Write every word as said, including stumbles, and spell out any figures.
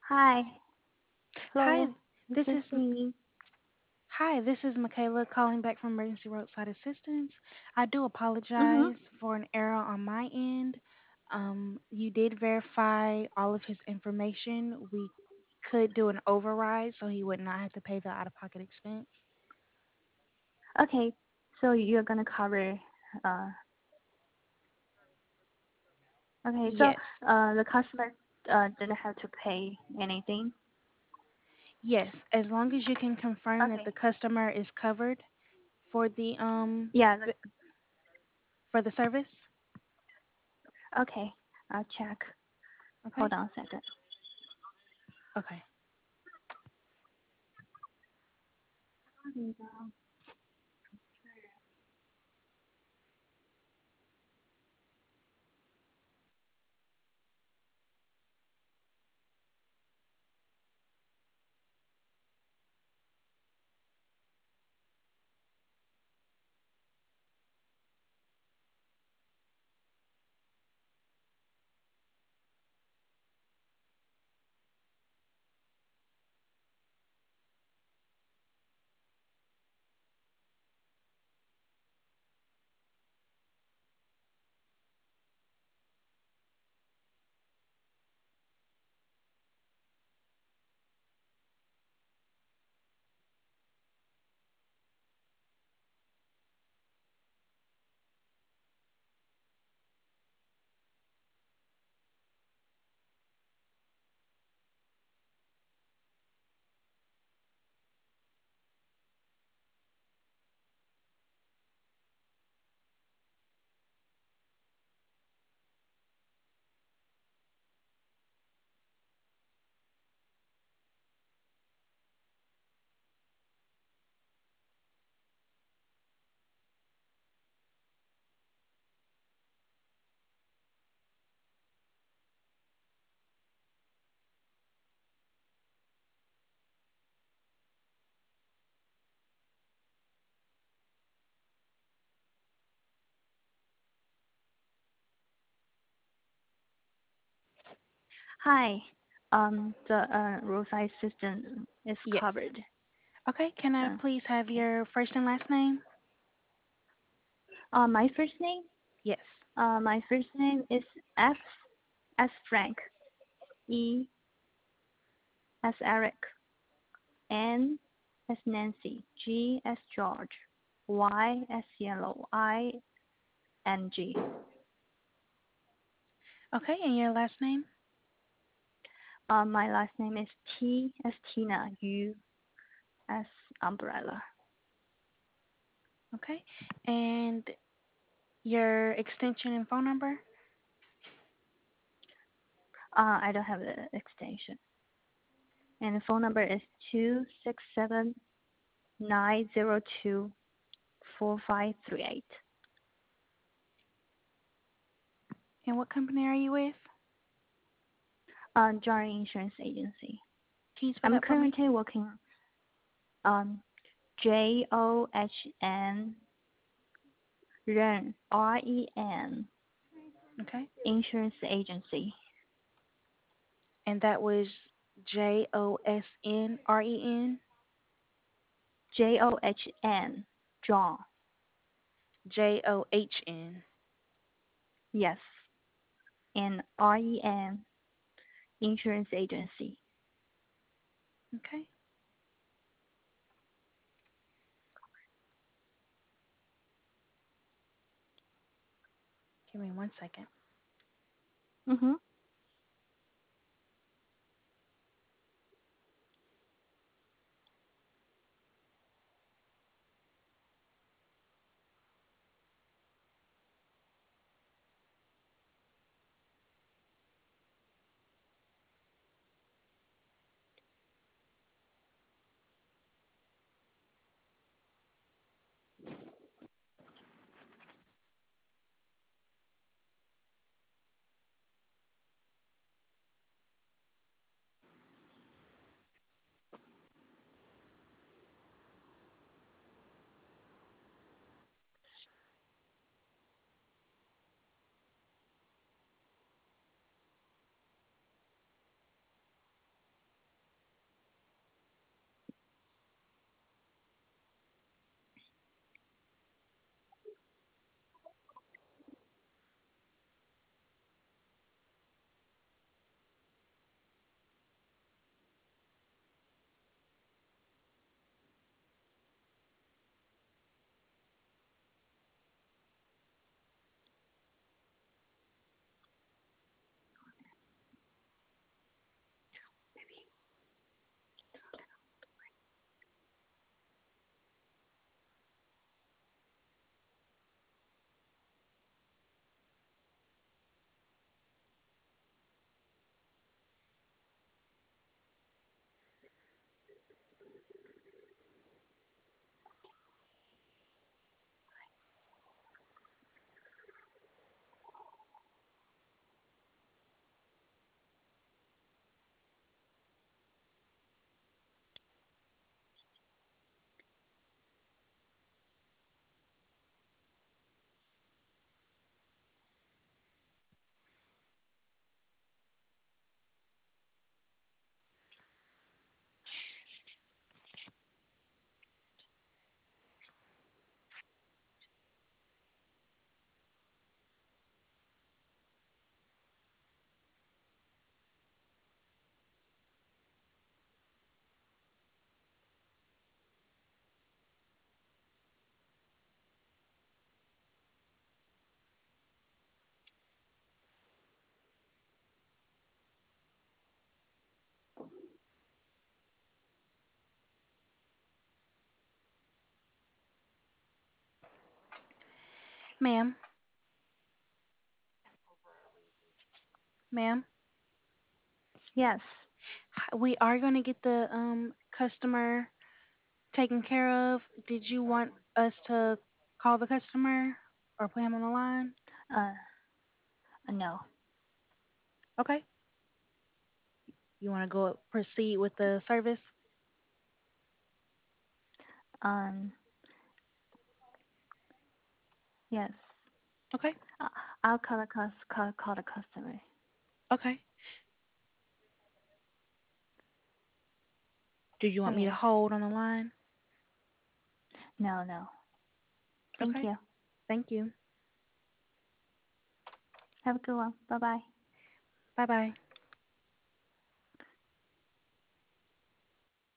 Hi. Hi, Hello. This this is is me. Hi, this is Michaela calling back from Emergency Roadside Assistance. I do Mm-hmm. apologize for an error on my end. Um, you did verify all of his information. We could do an override so he would not have to pay the out-of-pocket expense. Okay. So you're gonna cover. Uh. Okay. So Yes. uh, the customer uh didn't have to pay anything. Yes, as long as you can confirm that Okay. the customer is covered for the um Yeah. th- The, for the service. okay. I'll check. Okay? Hold on a second. Okay. Hi. Um. The uh roadside assistant is Yes. covered. Okay, can I Uh, please have okay. your first and last name? Uh, my first name. Yes. Uh, my first name is F as Frank. E as Eric. N as Nancy, G as George, Y as yellow, I N G. Okay, and your last name? Uh, my last name is T as Tina, U as umbrella. Okay. And your extension and phone number? Uh, I don't have the extension. And the phone number is two six seven nine zero two four five three eight. And what company are you with? Uh, Journey Insurance Agency. Can you spell I'm that for me? currently working on J O H N Ren R E N Okay. Insurance Agency. And that was J O S N R E N? J O H N, John. J O H N. Yes, and R E N, Insurance Agency. Okay. Give me one second. Mm-hmm. Ma'am, ma'am, Yes. h- we are going to get the um customer taken care of. Did you want us to call the customer or put him on the line? Uh, no. Okay. You want to go proceed with the service? Um, yes. Okay. I- I'll call the cus call call the customer. Okay. Do you want me to Okay. hold on the line? No, no. Thank Okay. you. Thank you. Have a good one. Bye bye. Bye bye.